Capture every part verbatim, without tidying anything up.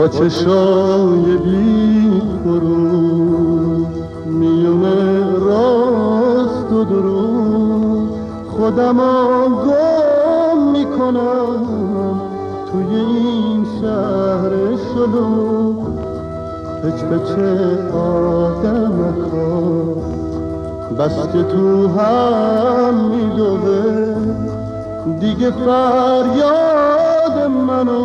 با چشای بی فرو میونه راست و درو خودمو گم میکنم توی این شهر شلوغ. پچ پچ آدمکا بس که تو هم میدوه دیگه فریاد منو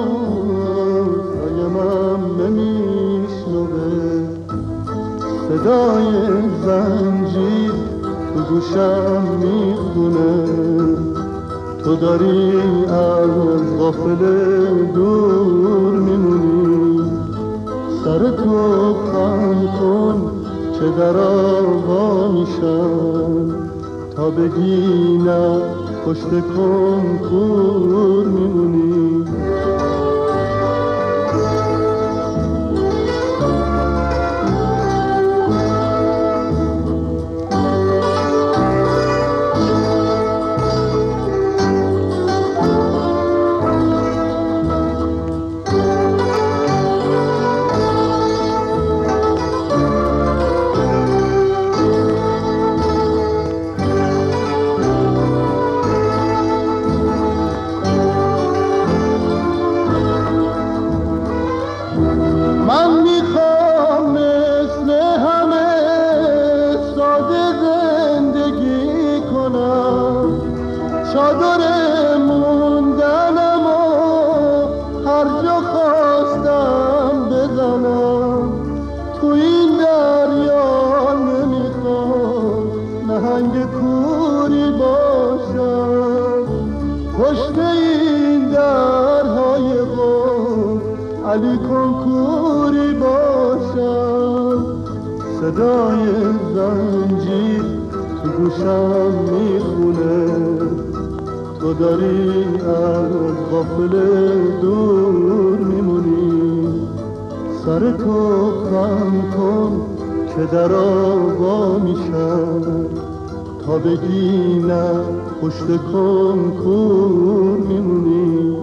سایمم نمیشنوه. صدای زنجیر تو گوشم میخونه تو داری از غافل دور میمونی. سر تو خم کن که در آقا میشم تا بگی نه پشت کنکور میمونی. من میخوام مثل همه ساده زندگی کنم، چادر موندنم و هر جا خواستم بزنم. تو این دریا نمیخوام نهنگ کوری باشم، پشت این درهای قم علی کنکوری باشم. صدای زنجیر تو گوشم میخونه تو داری از غافل دور میمونی. سر تو خم کن که در آقا میشم تا بگی نه پشت کنکور میمونی.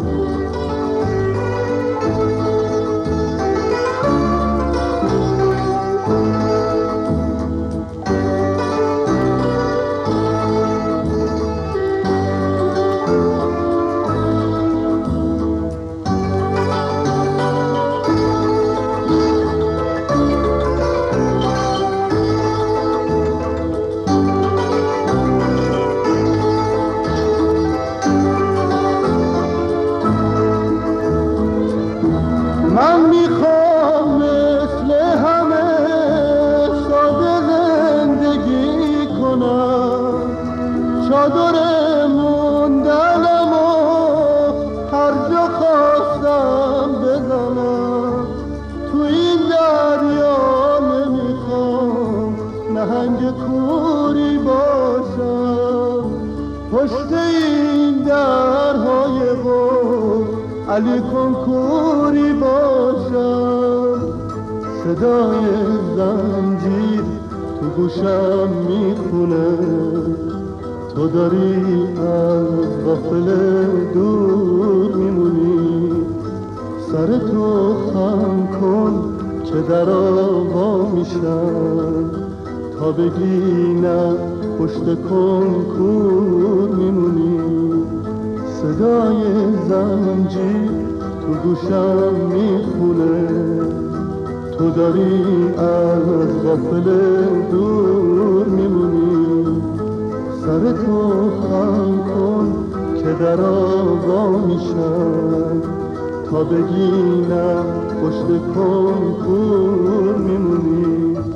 من میخوام مثل همه ساده زندگی کنم، چادر موندنم و هر جا خواستم بزنم. تو این دریا نمیخوام نهنگ کوری باشم، پشت این درهای قم علی کنکوری باشم. صدای زنجیر تو گوشم میخونه تو داری از غافل دور میمونی. سر تو خم کن که در آقا میشم تا بگی نه پشت کنکور میمونی. صدای زنجیر تو گوشم میخونه تو داری از غافل دور میمونی. سر تو خم کن که در آقا میشم تا بگی نه پشت کنکور میمونی.